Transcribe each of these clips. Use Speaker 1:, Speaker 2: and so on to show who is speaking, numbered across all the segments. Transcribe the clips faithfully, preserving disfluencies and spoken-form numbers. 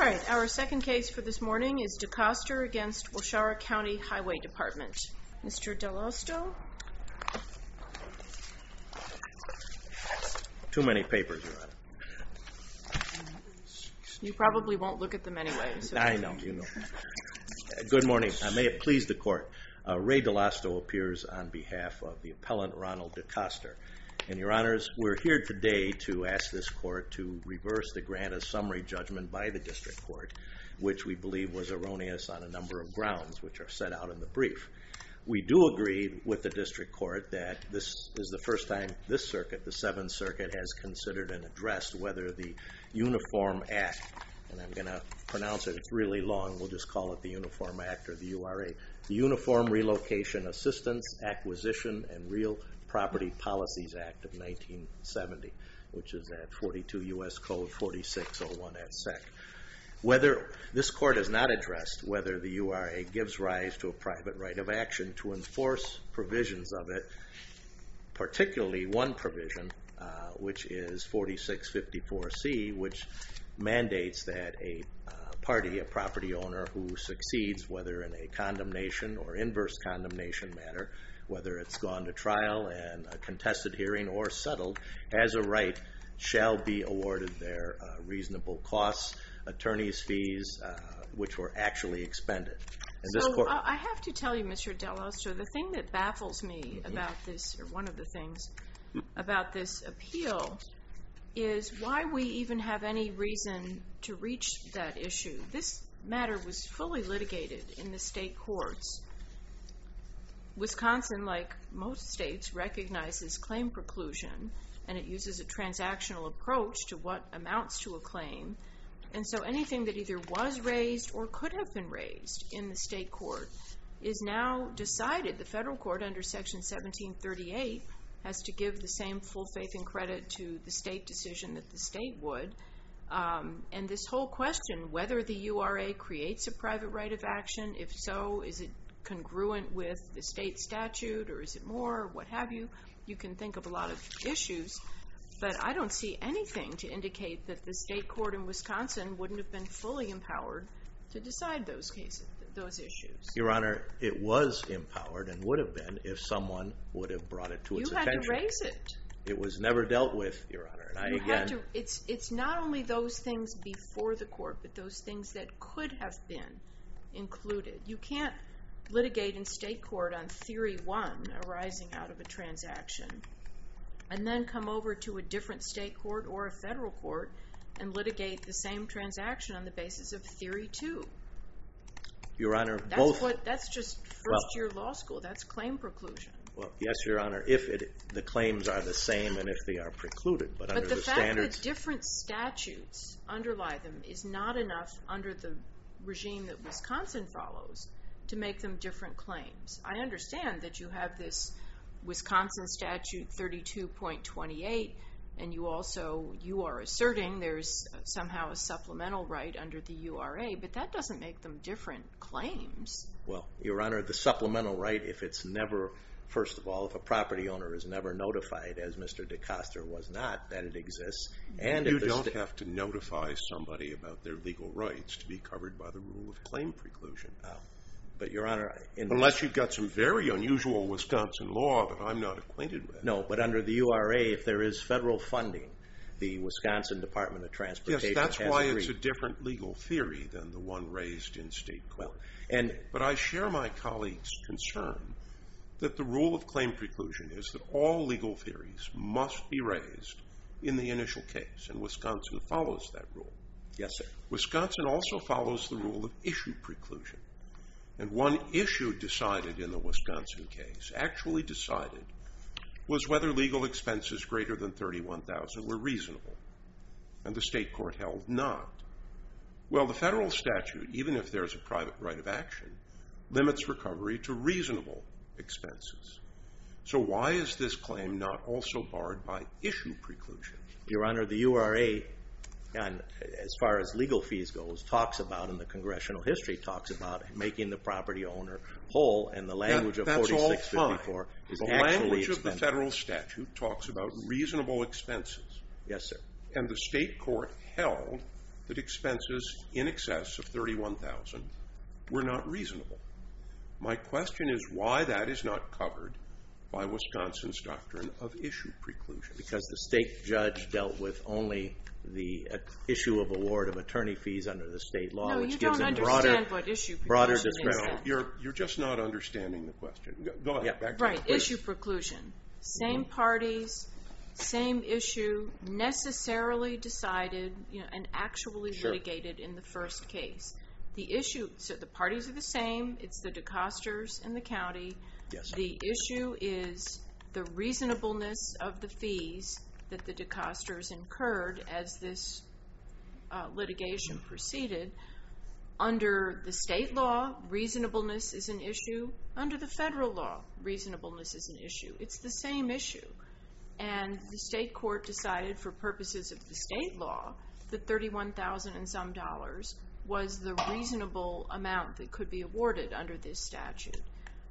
Speaker 1: right, our second case for this morning is DeCoster against Waushara County Highway Department. Mister Dell'Osto?
Speaker 2: Too many papers, Your Honor.
Speaker 1: You probably won't look at them anyway. So.
Speaker 2: I know, you know. Good morning. Uh, may it please the Court. Uh, Ray Dell'Osto appears on behalf of the appellant Ronald DeCoster. And Your Honors, we're here today to ask this Court to reverse the grant of summary judgment by the District Court, which we believe was erroneous on a number of grounds, which are set out in the brief. We do agree with the District Court that this is the first time this circuit, the Seventh Circuit, has considered and addressed whether the Uniform Act, and I'm going to pronounce it, it's really long, we'll just call it the Uniform Act or the U R A, the Uniform Relocation Assistance, Acquisition, and Real Property Policies Act of nineteen seventy, which is at forty-two U S Code forty-six oh one at sec. Whether this Court has not addressed whether the U R A gives rise to a private right of action to enforce provisions of it, particularly one provision, uh, which is forty-six fifty-four C, which mandates that a uh, party, a property owner who succeeds, whether in a condemnation or inverse condemnation matter, whether it's gone to trial and a contested hearing or settled, has a right, shall be awarded their uh, reasonable costs, attorney's fees, uh, which were actually expended. And
Speaker 1: so
Speaker 2: this court-
Speaker 1: I have to tell you, Mister Dell'Osto, the thing that baffles me mm-hmm. about this, or one of the things about this appeal, is why we even have any reason to reach that issue. This matter was fully litigated in the state courts. Wisconsin, like most states, recognizes claim preclusion, and it uses a transactional approach to what amounts to a claim. And so anything that either was raised or could have been raised in the state court is now decided. The federal court under Section seventeen thirty-eight has to give the same full faith and credit to the state decision that the state would. Um, and this whole question, whether the U R A creates a private right of action, if so, is it congruent with the state statute, or is it more, or what have you? You can think of a lot of issues, but I don't see anything to indicate that the state court in Wisconsin wouldn't have been fully empowered to decide those cases, those issues.
Speaker 2: Your Honor, it was empowered and would have been if someone would have brought it to its attention.
Speaker 1: You had to raise it.
Speaker 2: It was never dealt with, Your Honor. And I
Speaker 1: you
Speaker 2: again,
Speaker 1: had to, it's it's not only those things before the court, but those things that could have been included. You can't litigate in state court on theory one arising out of a transaction and then come over to a different state court or a federal court and litigate the same transaction on the basis of theory two.
Speaker 2: Your Honor,
Speaker 1: that's
Speaker 2: both...
Speaker 1: What, that's just first well, year law school. That's claim preclusion.
Speaker 2: Well, yes, Your Honor, if it, the claims are the same and if they are precluded. But,
Speaker 1: but
Speaker 2: under
Speaker 1: the,
Speaker 2: the
Speaker 1: fact
Speaker 2: standards...
Speaker 1: that different statutes underlie them is not enough under the regime that Wisconsin follows to make them different claims. I understand that you have this Wisconsin statute thirty-two point twenty-eight, and you also, you are asserting there's somehow a supplemental right under the U R A, but that doesn't make them different claims.
Speaker 2: Well, Your Honor, the supplemental right, if it's never, first of all, if a property owner is never notified, as Mister DeCoster was not, that it exists, and
Speaker 3: you
Speaker 2: if
Speaker 3: don't
Speaker 2: st-
Speaker 3: have to notify somebody about their legal rights to be covered by the rule of claim preclusion.
Speaker 2: Oh. But, Your Honor... In
Speaker 3: Unless you've got some very unusual Wisconsin law that I'm not acquainted with.
Speaker 2: No, but under the U R A, if there is federal funding, the Wisconsin Department of Transportation
Speaker 3: Yes, that's
Speaker 2: has
Speaker 3: why
Speaker 2: agreed.
Speaker 3: It's a different legal theory than the one raised in state court.
Speaker 2: Well, and,
Speaker 3: but I share my colleague's concern that the rule of claim preclusion is that all legal theories must be raised in the initial case, and Wisconsin follows that rule.
Speaker 2: Yes, sir.
Speaker 3: Wisconsin also follows the rule of issue preclusion. And one issue decided in the Wisconsin case, actually decided, was whether legal expenses greater than thirty-one thousand dollars were reasonable. And the state court held not. Well, the federal statute, even if there's a private right of action, limits recovery to reasonable expenses. So why is this claim not also barred by issue preclusion?
Speaker 2: Your Honor, the U R A, and as far as legal fees goes, talks about, in the congressional history, talks about making the property owner whole, and the language
Speaker 3: that,
Speaker 2: of forty-six fifty-four is
Speaker 3: the
Speaker 2: actually
Speaker 3: language
Speaker 2: expensive.
Speaker 3: of the federal statute talks about reasonable expenses.
Speaker 2: Yes, sir.
Speaker 3: And the state court held that expenses in excess of thirty-one thousand dollars were not reasonable. My question is why that is not covered by Wisconsin's doctrine of issue preclusion.
Speaker 2: Because the state judge dealt with only the uh, issue of award of attorney fees under the state law,
Speaker 1: no,
Speaker 2: which
Speaker 1: you
Speaker 2: gives
Speaker 1: don't
Speaker 2: them broader,
Speaker 1: understand what issue preclusion
Speaker 2: broader
Speaker 1: is.
Speaker 2: discretion.
Speaker 3: No, you're, you're just not understanding the question. Go, go ahead.
Speaker 2: Yeah.
Speaker 3: Back to
Speaker 1: Right,
Speaker 3: the
Speaker 1: issue preclusion. Same
Speaker 2: Mm-hmm.
Speaker 1: parties, same issue, necessarily decided, you know, and actually
Speaker 2: Sure.
Speaker 1: litigated in the first case. The issue, so the parties are the same. It's the DeCosters and the county.
Speaker 2: Yes.
Speaker 1: The issue is the reasonableness of the fees that the DeCosters incurred as this uh, litigation proceeded. Under the state law, reasonableness is an issue. Under the federal law, reasonableness is an issue. It's the same issue. And the state court decided for purposes of the state law that thirty-one thousand and some dollars was the reasonable amount that could be awarded under this statute.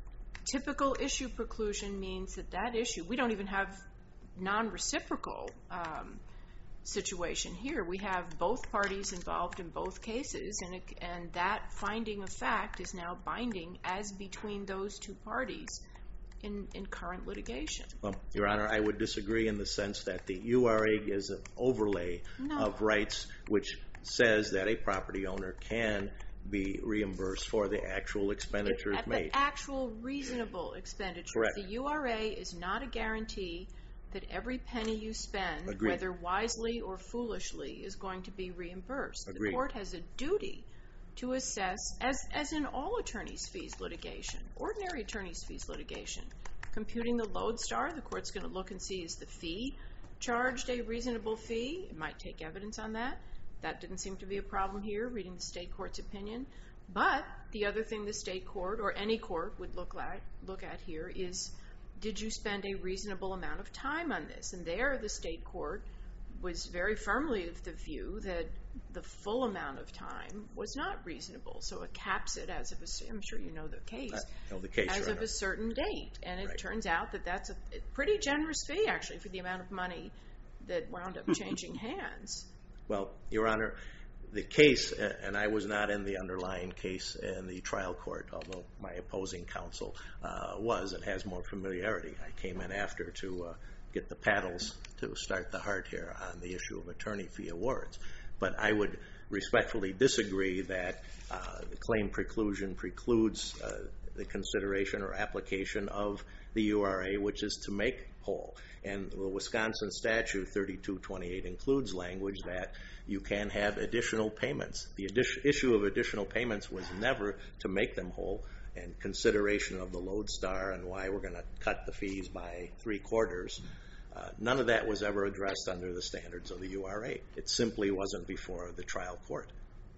Speaker 1: Typical issue preclusion means that that issue, we don't even have non-reciprocal um, situation here. We have both parties involved in both cases, and, it, and that finding of fact is now binding as between those two parties in, in current litigation.
Speaker 2: Well, Your Honor, I would disagree in the sense that the U R A is an overlay
Speaker 1: No.
Speaker 2: of rights which says that a property owner can be reimbursed for the actual expenditures
Speaker 1: At
Speaker 2: made.
Speaker 1: the actual reasonable expenditures.
Speaker 2: Correct.
Speaker 1: The U R A is not a guarantee that every penny you spend,
Speaker 2: Agreed.
Speaker 1: whether wisely or foolishly, is going to be reimbursed.
Speaker 2: Agreed.
Speaker 1: The court has a duty to assess, as, as in all attorney's fees litigation, ordinary attorney's fees litigation, computing the lodestar, the court's going to look and see is the fee charged a reasonable fee. It might take evidence on that. That didn't seem to be a problem here, reading the state court's opinion. But the other thing the state court, or any court, would look at, look at here is, did you spend a reasonable amount of time on this? And there, the state court was very firmly of the view that the full amount of time was not reasonable. So it caps it as of a, I'm sure you know the case,
Speaker 2: I know the case,
Speaker 1: as
Speaker 2: Your
Speaker 1: of
Speaker 2: Honor.
Speaker 1: a certain date. And it
Speaker 2: Right.
Speaker 1: turns out that that's a pretty generous fee, actually, for the amount of money that wound up changing hands.
Speaker 2: Well, Your Honor, the case, and I was not in the underlying case in the trial court, although my opposing counsel uh, was and has more familiarity. I came in after to uh, get the paddles to start the heart here on the issue of attorney fee awards. But I would respectfully disagree that uh, the claim preclusion precludes uh, the consideration or application of the U R A, which is to make whole. And the Wisconsin statute thirty-two twenty-eight includes language that you can have additional payments. The addi- issue of additional payments was never to make them whole, and consideration of the lodestar and why we're going to cut the fees by three quarters. Uh, none of that was ever addressed under the standards of the U R A. It simply wasn't before the trial court.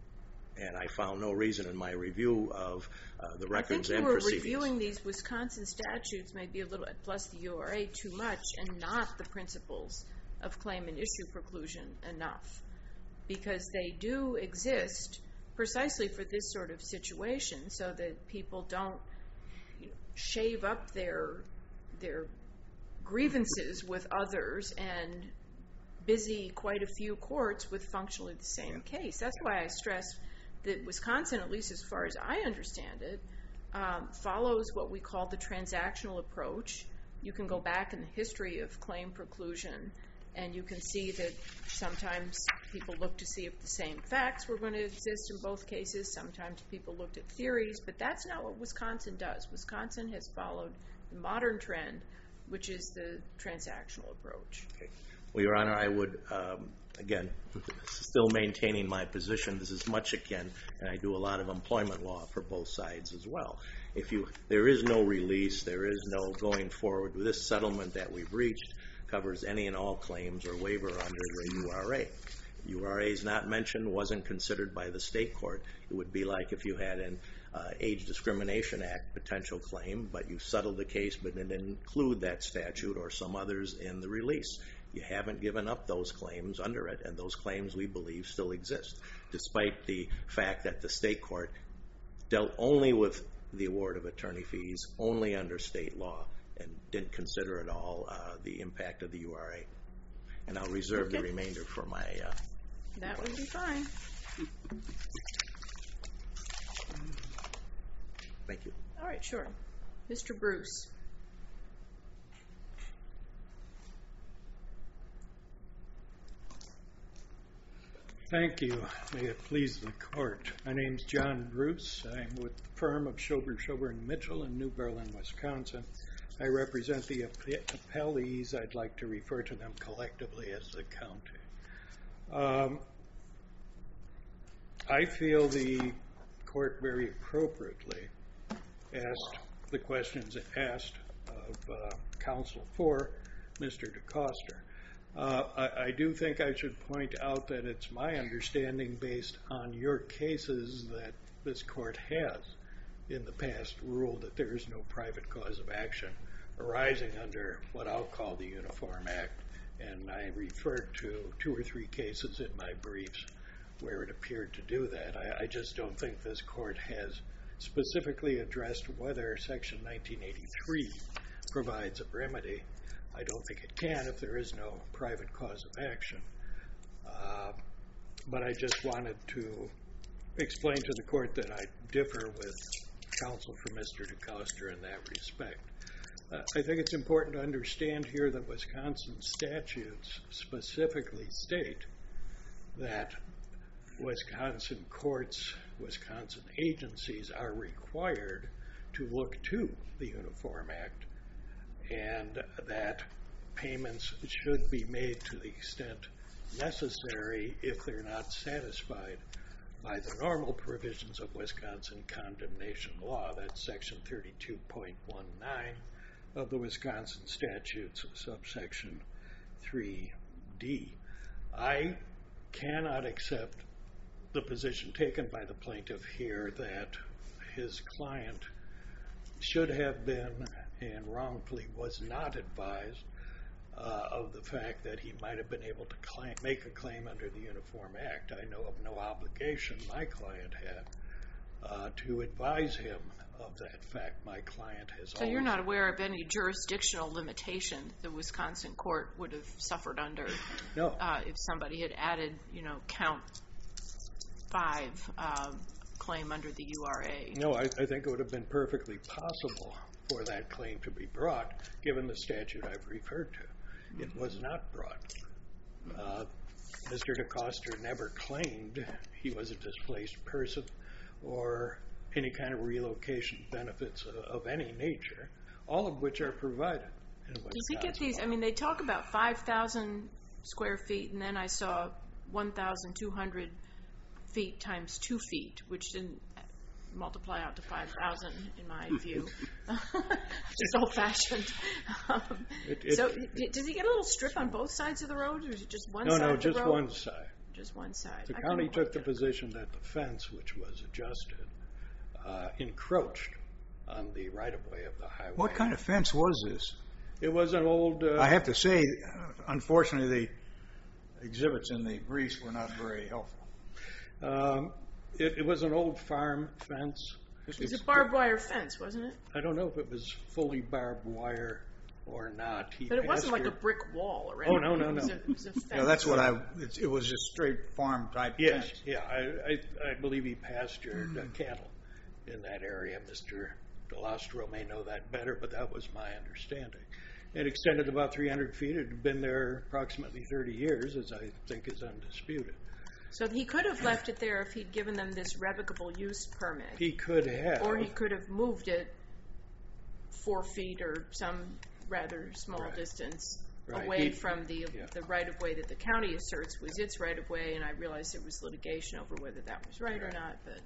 Speaker 2: And I found no reason in my review of uh, the records and
Speaker 1: I think you were
Speaker 2: proceedings.
Speaker 1: reviewing these Wisconsin statutes, maybe a little, plus the U R A, too much, and not the principles of claim and issue preclusion enough. Because they do exist precisely for this sort of situation, so that people don't, you know, shave up their their grievances with others and busy quite a few courts with functionally the same case. That's why I stress that Wisconsin, at least as far as I understand it, um, follows what we call the transactional approach. You can go back in the history of claim preclusion, and you can see that sometimes people look to see if the same facts were going to exist in both cases. Sometimes people looked at theories, but that's not what Wisconsin does. Wisconsin has followed the modern trend, which is the transactional approach.
Speaker 2: Okay. Well, Your Honor, I would, um, again, still maintaining my position. This is much akin, and I do a lot of employment law for both sides as well. If you, there is no release, there is no going forward with this settlement that we've reached covers any and all claims or waiver under the U R A. U R A is not mentioned, wasn't considered by the state court. It would be like if you had an uh, Age Discrimination Act potential claim, but you settled the case but didn't include that statute or some others in the release. You haven't given up those claims under it, and those claims, we believe, still exist, despite the fact that the state court dealt only with the award of attorney fees, only under state law, and didn't consider at all uh, the impact of the U R A. And I'll reserve
Speaker 1: Okay.
Speaker 2: the remainder for my uh,
Speaker 1: That would be fine.
Speaker 2: Thank you.
Speaker 1: All right, sure. Mister Bruce.
Speaker 4: Thank you. May it please the court. My name's John Bruce. I'm with the firm of Schober, Schober and Mitchell in New Berlin, Wisconsin. I represent the appellees. I'd like to refer to them collectively as the county. Um, I feel the court very appropriately asked the questions it asked of uh, counsel for Mister DeCoster. Uh, I, I do think I should point out that it's my understanding, based on your cases, that this court has in the past ruled that there is no private cause of action arising under what I'll call the Uniform Act, and I referred to two or three cases in my briefs where it appeared to do that. I, I just don't think this court has specifically addressed whether Section nineteen eighty-three provides a remedy. I don't think it can if there is no private cause of action. Uh, but I just wanted to explain to the court that I differ with counsel for Mister DeCoster in that respect. Uh, I think it's important to understand here that Wisconsin statutes specifically state that Wisconsin courts, Wisconsin agencies are required to look to the Uniform Act, and that payments should be made to the extent necessary if they're not satisfied by the normal provisions of Wisconsin condemnation law. That's Section thirty-two point nineteen of the Wisconsin statutes, subsection three D. I cannot accept the position taken by the plaintiff here that his client should have been and wrongfully was not advised uh, of the fact that he might have been able to claim, make a claim under the Uniform Act. I know of no obligation my client had uh, to advise him of that fact. My client has
Speaker 1: So you're not aware of any jurisdictional limitation the Wisconsin court would have suffered under
Speaker 4: no.
Speaker 1: uh, if somebody had added, you know, count five uh, claim under the U R A?
Speaker 4: No, I, I think it would have been perfectly possible for that claim to be brought, given the statute I've referred to. It was not brought. Uh, Mister DeCoster never claimed he was a displaced person or any kind of relocation benefits of, of any nature, all of which are provided in Wisconsin.
Speaker 1: Does he get these? I mean, they talk about five thousand square feet, and then I saw one thousand two hundred feet times two feet, which didn't multiply out to five thousand in my view. Just old-fashioned. Um,
Speaker 4: it, it,
Speaker 1: so it, does he get a little strip on both sides of the road, or is it just one
Speaker 4: no,
Speaker 1: side
Speaker 4: no,
Speaker 1: of the
Speaker 4: just
Speaker 1: road?
Speaker 4: one side.
Speaker 1: Just one side.
Speaker 4: The
Speaker 1: I
Speaker 4: county
Speaker 1: couldn't
Speaker 4: took the
Speaker 1: quite get it.
Speaker 4: position that the fence, which was adjusted, uh, encroached on the right-of-way of the highway.
Speaker 5: What kind of fence was this?
Speaker 4: It was an old... Uh,
Speaker 5: I have to say, unfortunately, the exhibits in the briefs were not very helpful.
Speaker 4: Um, it, it was an old farm fence.
Speaker 1: It was a barbed wire fence, wasn't it?
Speaker 4: I don't know if it was fully barbed wire or not. He
Speaker 1: But it wasn't like a
Speaker 4: pastured-
Speaker 1: brick wall or
Speaker 4: Oh,
Speaker 1: anything.
Speaker 4: no, no,
Speaker 1: It was
Speaker 4: no.
Speaker 1: a, it was a fence.
Speaker 5: Yeah, that's what I. It, it was just straight farm type
Speaker 4: Yes,
Speaker 5: fence.
Speaker 4: yeah. I, I, I believe he pastured uh, cattle in that area. Mister DeLastro may know that better, but that was my understanding. It extended about three hundred feet. It had been there approximately thirty years, as I think is undisputed.
Speaker 1: So he could have left it there if he'd given them this revocable use permit.
Speaker 4: He could have.
Speaker 1: Or he could have moved it four feet or some rather small
Speaker 4: Right.
Speaker 1: distance
Speaker 4: Right.
Speaker 1: away
Speaker 4: He-
Speaker 1: from the
Speaker 4: yeah.
Speaker 1: the right-of-way that the county asserts was its right-of-way, and I realized there was litigation over whether that was right, or not, but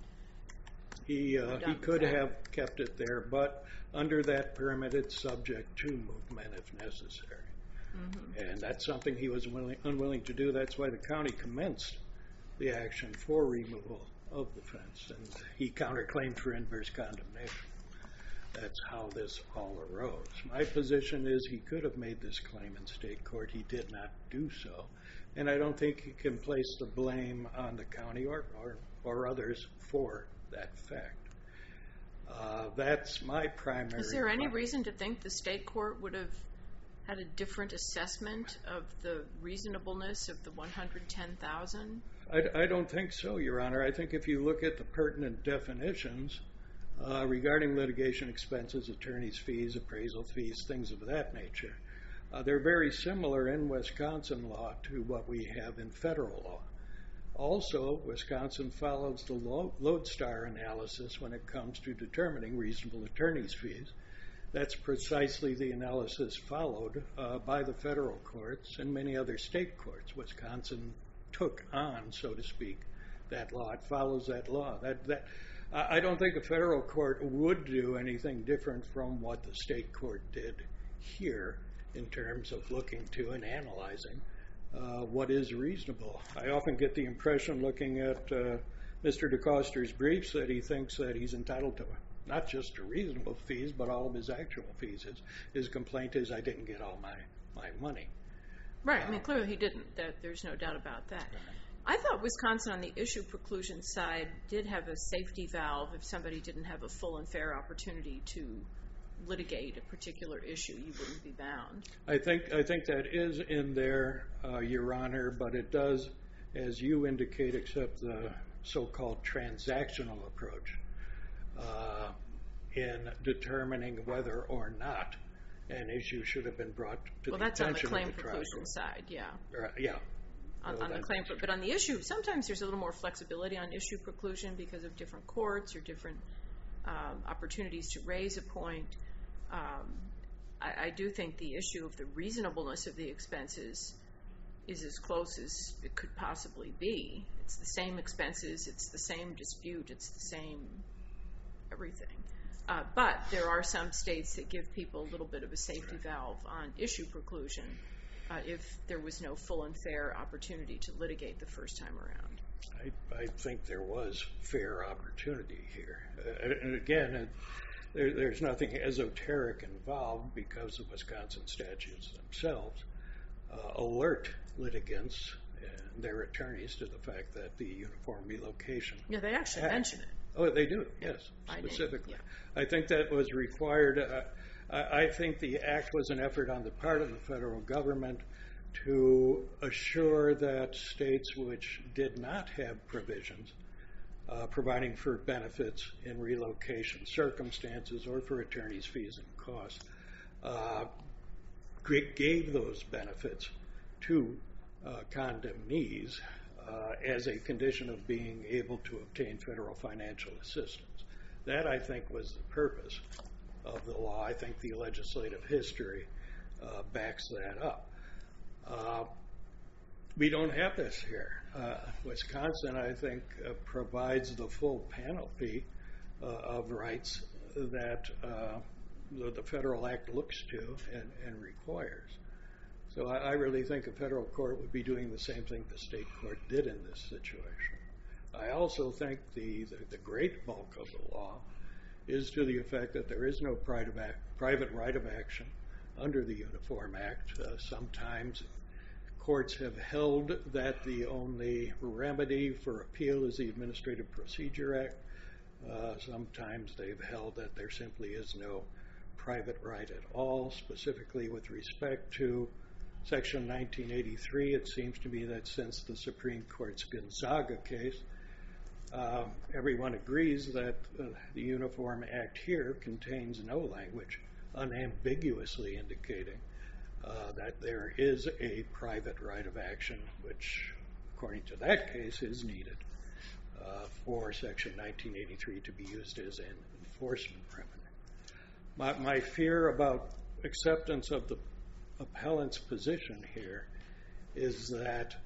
Speaker 4: He, uh,
Speaker 1: Done
Speaker 4: he
Speaker 1: with
Speaker 4: could
Speaker 1: that.
Speaker 4: have kept it there, but under that permit, it's subject to movement if necessary.
Speaker 1: Mm-hmm.
Speaker 4: And that's something he was willing, unwilling to do. That's why the county commenced the action for removal of the fence, and he counterclaimed for inverse condemnation. That's how this all arose. My position is he could have made this claim in state court. He did not do so, and I don't think he can place the blame on the county or, or, or others for that fact. Uh, that's my primary...
Speaker 1: is there any reason to think the state court would have had a different assessment of the reasonableness of the one hundred ten thousand?
Speaker 4: I, I don't think so, Your Honor. I think if you look at the pertinent definitions uh, regarding litigation expenses, attorney's fees, appraisal fees, things of that nature, uh, they're very similar in Wisconsin law to what we have in federal law. Also, Wisconsin follows the lodestar analysis when it comes to determining reasonable attorney's fees. That's precisely the analysis followed uh, by the federal courts and many other state courts. Wisconsin took on, so to speak, that law. It follows that law. That, that, I don't think a federal court would do anything different from what the state court did here in terms of looking to and analyzing Uh, what is reasonable. I often get the impression looking at uh, Mister DeCoster's briefs that he thinks that he's entitled to not just to reasonable fees, but all of his actual fees. His, his complaint is, I didn't get all my, my money.
Speaker 1: Right, I mean, clearly he didn't. That, there's no doubt about that. I thought Wisconsin on the issue preclusion side did have a safety valve if somebody didn't have a full and fair opportunity to litigate a particular issue, you wouldn't be bound.
Speaker 4: I think I think that is in there, uh, Your Honor, but it does, as you indicate, accept the so-called transactional approach uh, in determining whether or not an issue should have been brought to
Speaker 1: well,
Speaker 4: the
Speaker 1: attention of the
Speaker 4: attention
Speaker 1: claim
Speaker 4: of the trial
Speaker 1: preclusion
Speaker 4: court.
Speaker 1: side, yeah.
Speaker 4: Uh, yeah.
Speaker 1: On,
Speaker 4: Well,
Speaker 1: on the
Speaker 4: that-
Speaker 1: claim, but on the issue, sometimes there's a little more flexibility on issue preclusion because of different courts or different um, opportunities to raise a point. Um, I, I do think the issue of the reasonableness of the expenses is as close as it could possibly be. It's the same expenses, it's the same dispute, it's the same everything. Uh, but there are some states that give people a little bit of a safety valve on issue preclusion uh, if there was no full and fair opportunity to litigate the first time around.
Speaker 4: I, I think there was fair opportunity here. Uh, and again, it, there, there's nothing esoteric involved because the Wisconsin statutes themselves uh, alert litigants and their attorneys to the fact that the Uniform Relocation
Speaker 1: Yeah, they actually
Speaker 4: Act-
Speaker 1: mention it.
Speaker 4: Oh, they do, yes,
Speaker 1: By name,
Speaker 4: specifically.
Speaker 1: yeah.
Speaker 4: I think that was required. Uh, I, I think the act was an effort on the part of the federal government to assure that states which did not have provisions uh, providing for benefits in relocation circumstances or for attorneys' fees and costs uh, gave those benefits to uh, condemnees uh, as a condition of being able to obtain federal financial assistance. That, I think, was the purpose of the law. I think the legislative history uh, backs that up. Uh, we don't have this here. Uh, Wisconsin, I think, uh, provides the full panoply uh, of rights that uh, the, the federal act looks to and, and requires. So I, I really think a federal court would be doing the same thing the state court did in this situation. I also think the, the, the great bulk of the law is to the effect that there is no private, act, private right of action under the Uniform Act. Uh, sometimes courts have held that the only remedy for appeal is the Administrative Procedure Act. Uh, sometimes they've held that there simply is no private right at all. Specifically with respect to Section nineteen eighty-three, it seems to me that since the Supreme Court's Gonzaga case, uh, everyone agrees that uh, the Uniform Act here contains no language unambiguously indicating uh, that there is a private right of action, which, according to that case, is needed uh, for Section nineteen eighty-three to be used as an enforcement remedy. My, my fear about acceptance of the appellant's position here is that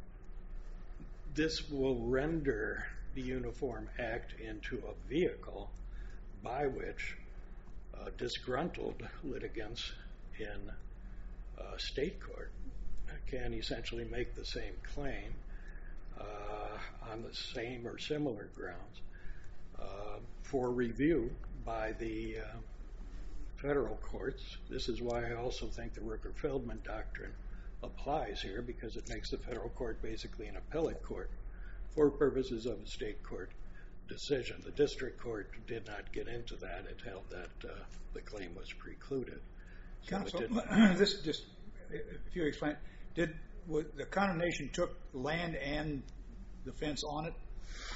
Speaker 4: this will render the Uniform Act into a vehicle by which uh, disgruntled litigants in uh, state court can essentially make the same claim uh, on the same or similar grounds uh, for review by the uh, federal courts. This is why I also think the Rooker-Feldman doctrine applies here, because it makes the federal court basically an appellate court for purposes of a state court decision. The district court did not get into that. It held that uh, the claim was precluded. So
Speaker 5: Counsel,
Speaker 4: it didn't-
Speaker 5: this just, if you explain, did was, the condemnation took land and the fence on it?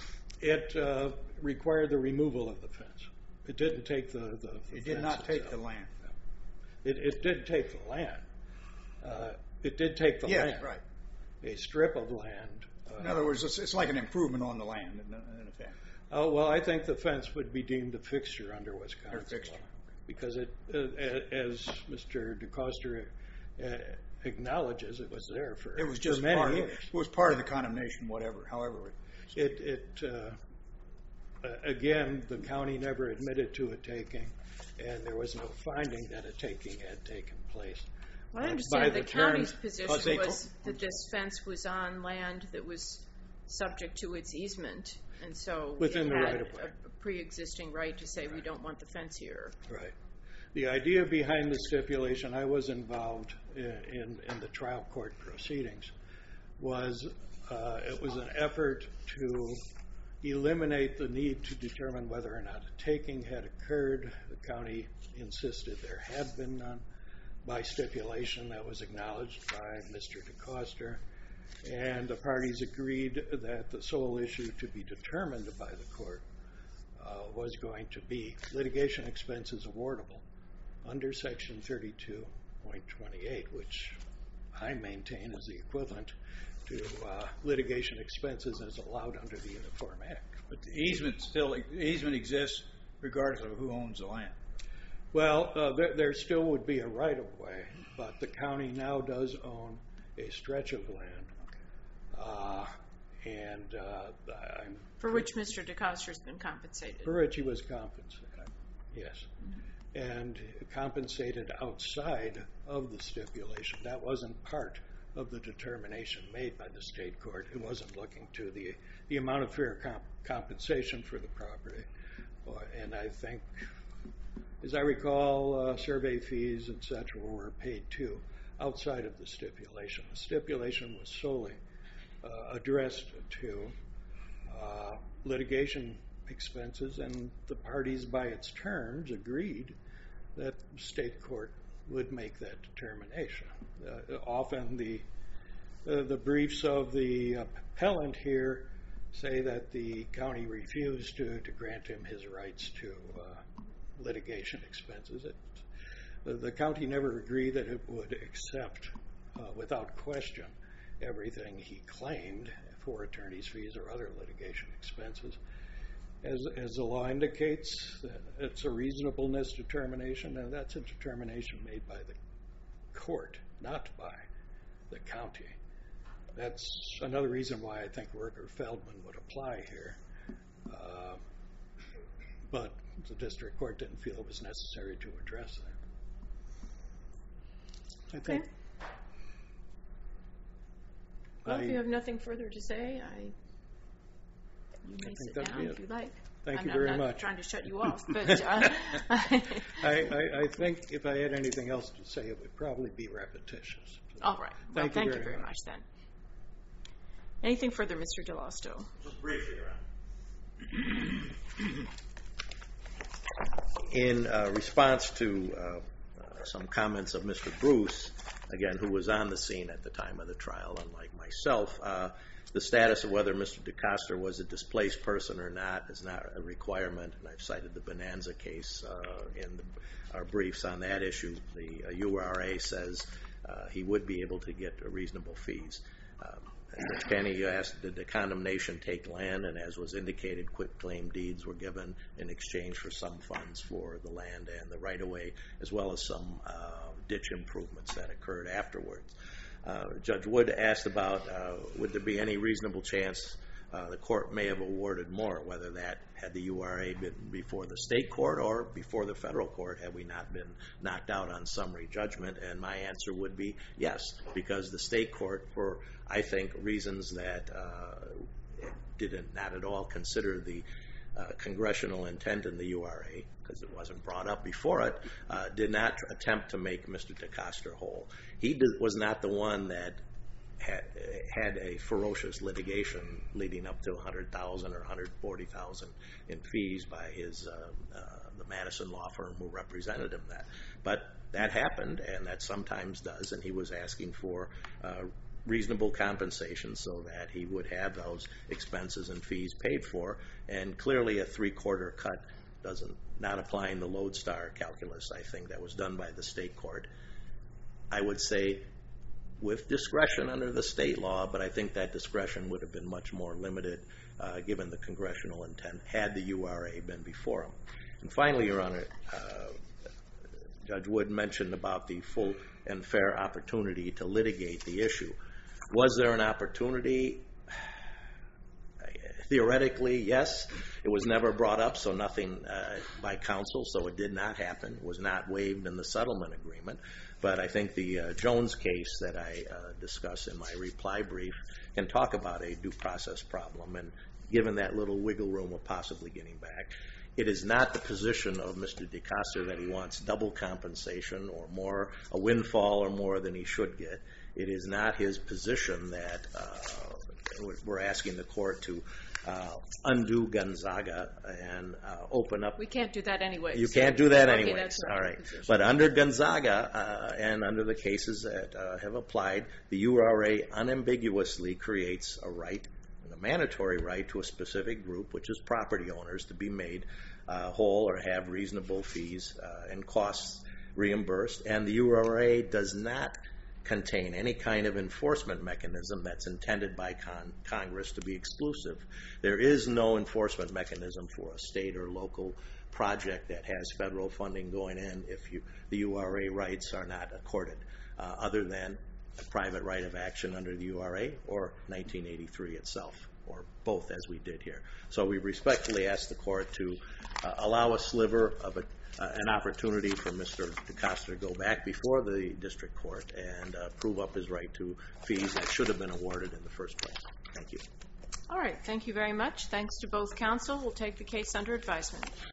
Speaker 4: It uh, required the removal of the fence. It didn't take the, the, the
Speaker 5: It did
Speaker 4: fence
Speaker 5: not take
Speaker 4: itself.
Speaker 5: the land.
Speaker 4: It, it did take the land. Uh, it did take the
Speaker 5: Yes,
Speaker 4: land.
Speaker 5: right.
Speaker 4: A strip of land. Uh,
Speaker 5: In other words, it's, it's like an improvement on the land, in, in effect.
Speaker 4: Oh, well, I think the fence would be deemed a fixture under Wisconsin
Speaker 5: Or fixture.
Speaker 4: law. Because it, uh, a- as Mister DeCoster uh, acknowledges, it was there for,
Speaker 5: It was just
Speaker 4: for many
Speaker 5: part of,
Speaker 4: years.
Speaker 5: it was part of the condemnation, whatever, however.
Speaker 4: It, it uh, uh, again, the county never admitted to a taking, and there was no finding that a taking had taken place.
Speaker 1: Well, I
Speaker 4: Uh,
Speaker 1: understand
Speaker 4: by
Speaker 1: the,
Speaker 4: the
Speaker 1: county's
Speaker 4: terms-
Speaker 1: position
Speaker 5: Cause they
Speaker 1: was
Speaker 5: co-
Speaker 1: that this fence was on land that was subject to its easement, and so
Speaker 4: Within
Speaker 1: it
Speaker 4: the
Speaker 1: had
Speaker 4: right-of-way.
Speaker 1: a, a pre-existing right to say we don't want the fence here.
Speaker 4: Right. The idea behind the stipulation, I was involved in, in, in the trial court proceedings, was uh, it was an effort to eliminate the need to determine whether or not a taking had occurred. The county insisted there had been none. By stipulation, that was acknowledged by Mister DeCoster, and the parties agreed that the sole issue to be determined by the court uh, was going to be litigation expenses awardable under Section thirty-two point twenty-eight, which I maintain is the equivalent to uh, litigation expenses as allowed under the Uniform Act.
Speaker 5: But the easement still, easement exists regardless of who owns the land.
Speaker 4: Well, uh, there, there still would be a right-of-way, but the county now does own a stretch of land, uh, and uh, I'm
Speaker 1: For which Mister DeCoster's been compensated.
Speaker 4: for which he was compensated. Yes, and compensated outside of the stipulation. That wasn't part of the determination made by the state court. It wasn't looking to the the amount of fair comp- compensation for the property, uh, and I think, as I recall, uh, survey fees, et cetera, were paid too outside of the stipulation. The stipulation was solely uh, addressed to uh, litigation expenses, and the parties, by its terms, agreed that state court would make that determination. Uh, often the uh, the briefs of the appellant here say that the county refused to, to grant him his rights to uh, litigation expenses. It, the, the county never agreed that it would accept, uh, without question, everything he claimed for attorney's fees or other litigation expenses. As, as the law indicates, it's a reasonableness determination, and that's a determination made by the court, not by the county. That's another reason why I think Rooker-Feldman would apply here. Uh, but the district court didn't feel it was necessary to address that. I think.
Speaker 1: Okay. Well,
Speaker 4: I-
Speaker 1: if you have nothing further to say, I you may
Speaker 4: think
Speaker 1: sit
Speaker 4: that'd
Speaker 1: down
Speaker 4: be
Speaker 1: if
Speaker 4: it.
Speaker 1: you like.
Speaker 4: Thank
Speaker 1: I'm
Speaker 4: you
Speaker 1: not,
Speaker 4: very
Speaker 1: I'm not
Speaker 4: much.
Speaker 1: trying to shut you off, but uh,
Speaker 4: I, I, I think if I had anything else to say, it would probably be repetitious.
Speaker 1: all right. Well,
Speaker 4: Thank you
Speaker 1: thank you
Speaker 4: very
Speaker 1: very
Speaker 4: much.
Speaker 1: much then. Anything further, Mister DeLosto?
Speaker 2: Just briefly, Your Honor. In uh, response to uh, uh, some comments of Mister Bruce, again, who was on the scene at the time of the trial, unlike myself, uh, the status of whether Mister DeCoster was a displaced person or not is not a requirement, and I've cited the Bonanza case uh, in the, our briefs on that issue. The uh, U R A says uh, he would be able to get reasonable fees. Um, Judge Kenney, you asked, did the condemnation take land? And as was indicated, quitclaim deeds were given in exchange for some funds for the land and the right-of-way, as well as some uh, ditch improvements that occurred afterwards. Uh, Judge Wood asked about uh, would there be any reasonable chance uh, the court may have awarded more, whether that had the U R A been before the state court or before the federal court, had we not been knocked out on summary judgment. And my answer would be yes, because the state court, for I think reasons that uh, didn't not at all consider the uh, congressional intent in the U R A, because it wasn't brought up before it, uh, did not attempt to make Mister DeCoster whole. He did, was not the one that had, had a ferocious litigation leading up to one hundred thousand dollars or one hundred forty thousand dollars in fees by his uh, uh, the Madison law firm who represented him. That, but that happened, and that sometimes does, and he was asking for uh, reasonable compensation so that he would have those expenses and fees paid for, and clearly a three-quarter cut doesn't, not applying the lodestar calculus, I think, that was done by the state court. I would say with discretion under the state law, but I think that discretion would have been much more limited uh, given the congressional intent had the U R A been before him. And finally, Your Honor, uh, Judge Wood mentioned about the full and fair opportunity to litigate the issue. Was there an opportunity? Theoretically, yes. It was never brought up, so nothing uh, by counsel, so it did not happen. It was not waived in the settlement agreement. But I think the uh, Jones case that I uh, discuss in my reply brief can talk about a due process problem, and given that little wiggle room of possibly getting back. It is not the position of Mister DeCoster that he wants double compensation or more, a windfall or more than he should get. It is not his position that uh, we're asking the court to uh, undo Gonzaga and uh, open up.
Speaker 1: We can't do that anyway.
Speaker 2: You can't do that
Speaker 1: okay,
Speaker 2: anyway.
Speaker 1: That's
Speaker 2: All right.
Speaker 1: position.
Speaker 2: But under Gonzaga uh, and under the cases that uh, have applied, the U R A unambiguously creates a right, a mandatory right to a specific group, which is property owners, to be made uh, whole or have reasonable fees uh, and costs reimbursed. And the U R A does not contain any kind of enforcement mechanism that's intended by con- Congress to be exclusive. There is no enforcement mechanism for a state or local project that has federal funding going in if you, the U R A rights are not accorded, uh, other than a private right of action under the U R A or nineteen eighty-three itself, or both, as we did here. So we respectfully ask the court to uh, allow a sliver of a, uh, an opportunity for Mister DeCoster to go back before the district court and uh, prove up his right to fees that should have been awarded in the first place. Thank you.
Speaker 1: All right. Thank you very much. Thanks to both counsel. We'll take the case under advisement.